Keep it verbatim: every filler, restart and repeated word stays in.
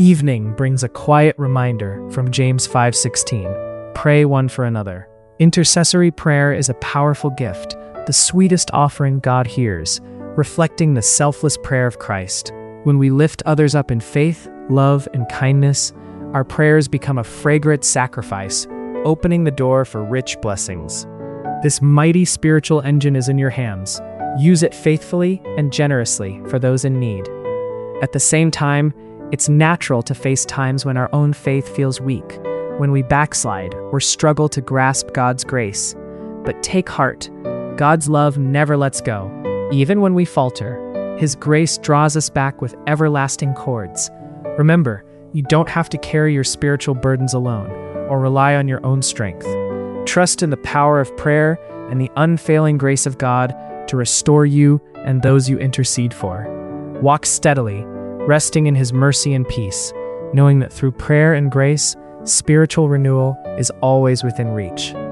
evening brings a quiet reminder from James five sixteen. Pray one for another. Intercessory prayer is a powerful gift, the sweetest offering God hears, reflecting the selfless prayer of Christ. When we lift others up in faith, love, and kindness, our prayers become a fragrant sacrifice, opening the door for rich blessings. This mighty spiritual engine is in your hands. Use it faithfully and generously for those in need. At the same time, it's natural to face times when our own faith feels weak, when we backslide or struggle to grasp God's grace. But take heart, God's love never lets go. Even when we falter, His grace draws us back with everlasting cords. Remember, you don't have to carry your spiritual burdens alone or rely on your own strength. Trust in the power of prayer and the unfailing grace of God to restore you and those you intercede for. Walk steadily, resting in His mercy and peace, knowing that through prayer and grace, spiritual renewal is always within reach.